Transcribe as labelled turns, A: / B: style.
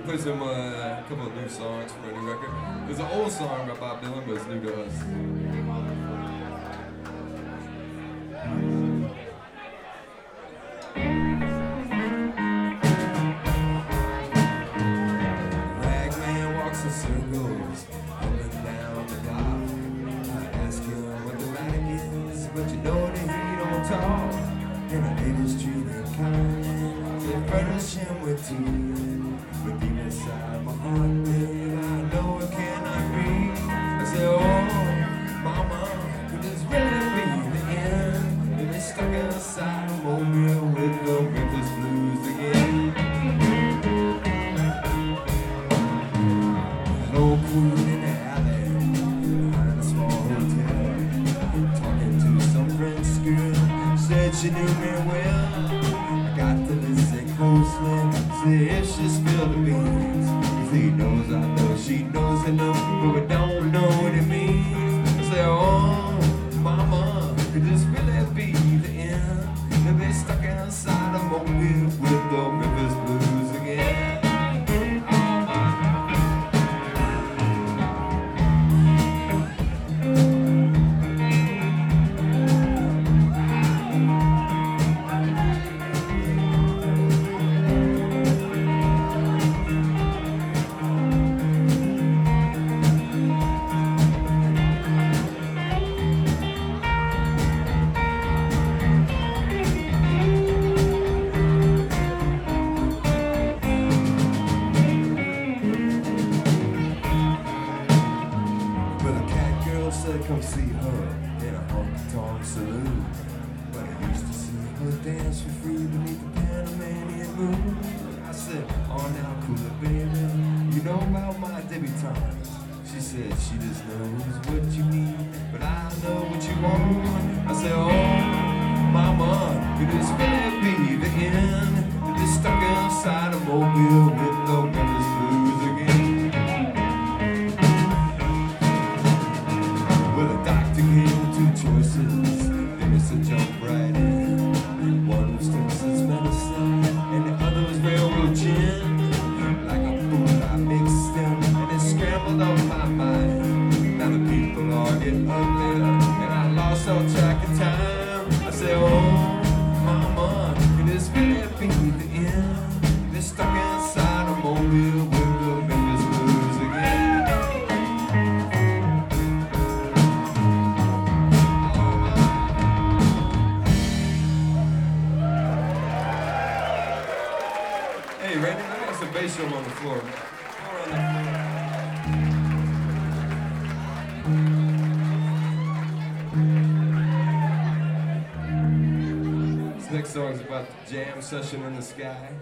A: Put some couple of new songs for a new record. There's an old song by Bob Dylan, but it's new to us. Ragman walks in circles up and down the block. I ask him what the matter is, but you know that he don't talk. And I ladies treat him kind. They furnish him with tea, but deep inside my heart, babe, I know it cannot be. I say, oh, mama, could this really be the end? And they stuck inside a mobile with the Memphis Blues again. There's no food in the alley behind a small hotel. Talking to some French girl, said she knew me well. Got to listen closely, see if she spilled the beans. Cause he knows I know she knows enough, but we don't know what it means. I say, oh, mama, could this really be the end? They'll be stuck inside a mobile with the Memphis Blues again. Said come see her in a honky-tonk saloon, but I used to see her dance for free beneath the Panamanian moon. I said, oh now cool it baby, you know about my debutantes. She said she just knows what you need, but I know what you want. I said, oh mama, could this really be the end? You're just stuck inside a mobile with the Memphis Blues again. Choices, then it's a jump right in. One was Texas medicine, and the other was railroad gin. Like a fool, I mixed them, and it scrambled up my mind. Now the people are getting uglier, and I lost all track of time. I say, oh, mama, could this really be the end? They're stuck inside a mobile with the Memphis Blues again. Hey, Randy, let me have some bass drum on the floor. More on the floor. This next song is about the jam session in the sky.